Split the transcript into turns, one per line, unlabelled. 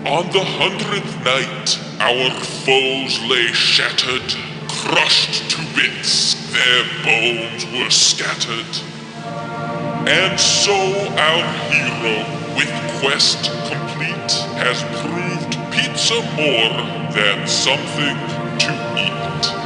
On the 100th night, our foes lay shattered, crushed to bits, their bones were scattered. And so our hero, with quest complete, has proved pizza more than something to eat.